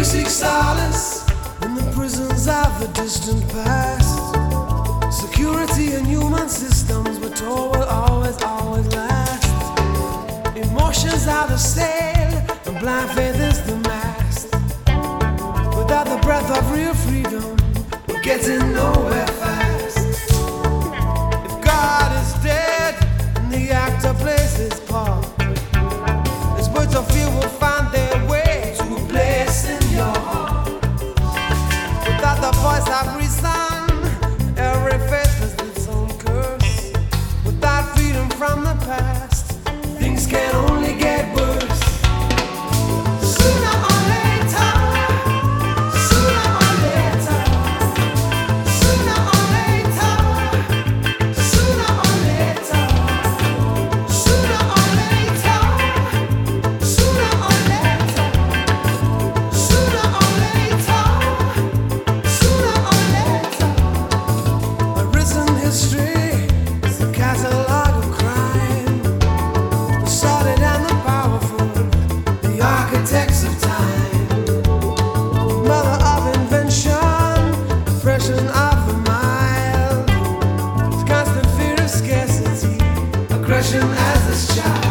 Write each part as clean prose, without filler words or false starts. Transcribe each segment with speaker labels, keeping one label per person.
Speaker 1: seek solace in the prisons of the distant past. Security and human systems we're told will always, always last. Emotions are the sail and blind faith is the mast. Without the breath of real freedom, we're getting nowhere fast. If God is dead and the actor plays his part, his words of fear will find their way to a place in your heart. Without the voice of reason, every faith has its own curse. Without freedom from the past, things can only get worse. Sooner or later, sooner or later, sooner or later, sooner or later, sooner or later, sooner or later, sooner or later, sooner or later. A risen history is a catalog of crime. The sordid and the powerful, the architects of time, mother of invention, oppression of the mild, constant fear of scarcity, aggression as a child.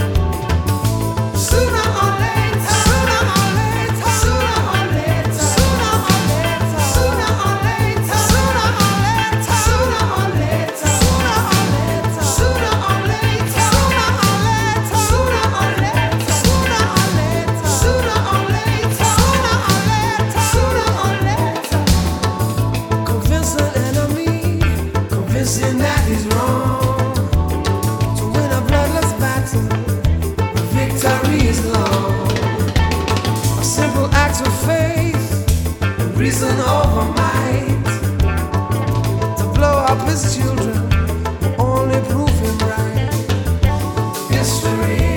Speaker 1: Sooner or later, sooner or later, sooner or later, sooner or later, sooner or later, sooner or later, sooner or later, sooner or later, sooner or later, sooner or later, sooner or later, sooner or later, sooner or later, sooner or later, sooner or later. Convince an enemy, convince him that he's wrong. To win a bloodless battle, the victory is long. A simple act of faith, and reason over might. To blow up his children will only prove him right. History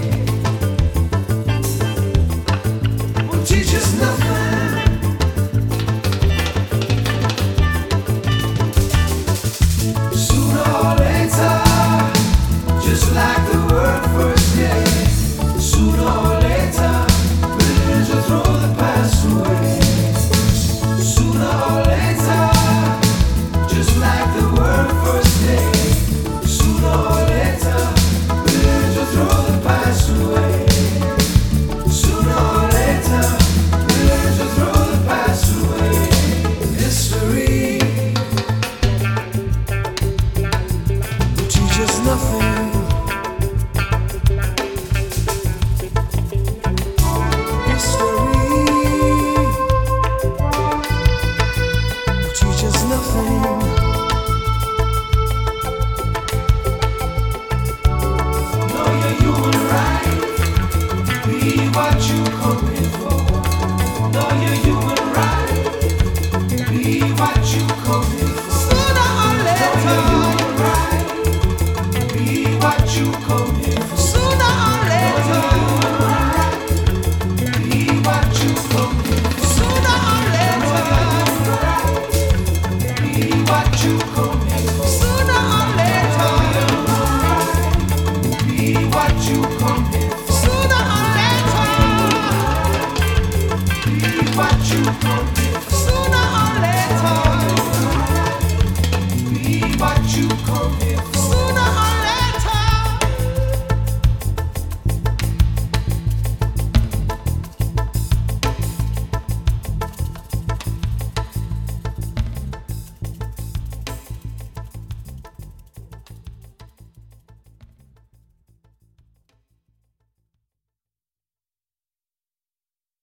Speaker 1: will teach us nothing. Sooner or later, just like the word first day. Sooner or later, religion will throw the past away. Sooner or later, just like the word first day. Sooner or later, religion will throw the past away. Sooner or later, religion will throw the past away. History will teach us nothing. History will teach us nothing. Know your human right. Be what you come here for. Know your human right. Be what you come here for. Sooner or later. Know your human right. Be what you come here for. Sooner or later. Know your human right. Be what you come here for. Sooner or later. Be what you come here for. Sooner or later. Be what you come here for. Sooner or later. Be what you come here for.